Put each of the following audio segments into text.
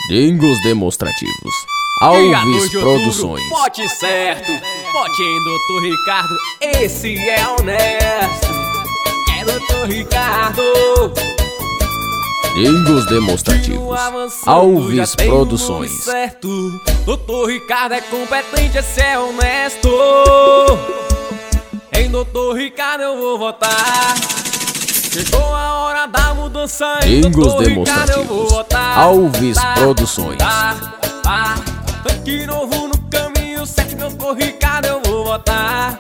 Jingles demonstrativos. Alves Produções. Bote certo, bote em Dr. Ricardo, esse é honesto. É Dr. Ricardo. Jingles demonstrativos. Alves Produções. Certo. Dr. Ricardo é competente, esse é honesto. Em Dr. Ricardo eu vou votar. Chegou a hora da mudança. Jingles demonstrativos. Alves Produções. Tanque novo no caminho certo, Dr. Ricardo eu vou votar.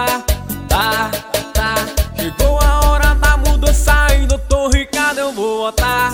Chegou a hora da mudança e Dr. Ricardo eu vou votar.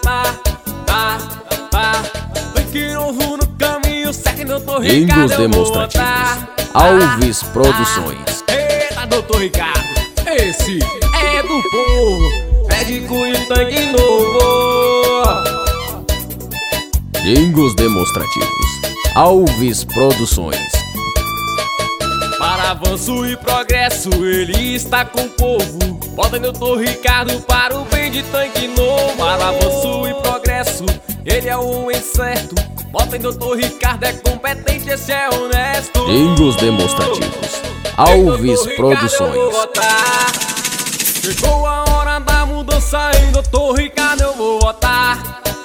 Tanque novo no caminho certo, Dr. Ricardo eu vou votar. Alves Produções. Eita, Dr. Ricardo, esse é do povo, médico e tanque novo. Jingles demonstrativos. Alves Produções. Para avanço e progresso, ele está com o povo. Bota Dr. Ricardo para o bem de tanque novo. Para avanço e progresso, ele é o homem certo. Bota Dr. Ricardo, é competente, esse é honesto. Jingles demonstrativos. Alves Produções. Chegou a hora da mudança em Dr. Ricardo eu vou votar.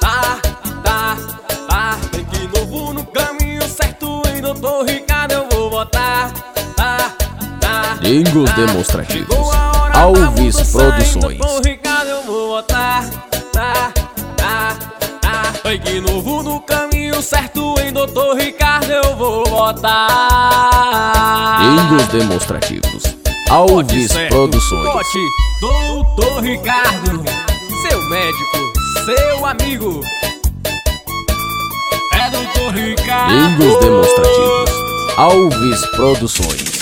Tanque novo no caminho certo, em Dr. Ricardo eu vou votar. Jingles demonstrativos. Alves Produções. Dr. Ricardo eu vou votar. Tanque novo no caminho certo, em Dr. Ricardo eu vou votar. Jingles demonstrativos. Alves Produções. Bote Dr. Ricardo, seu médico, seu amigo. É Dr. Ricardo. Jingles demonstrativos. Alves Produções.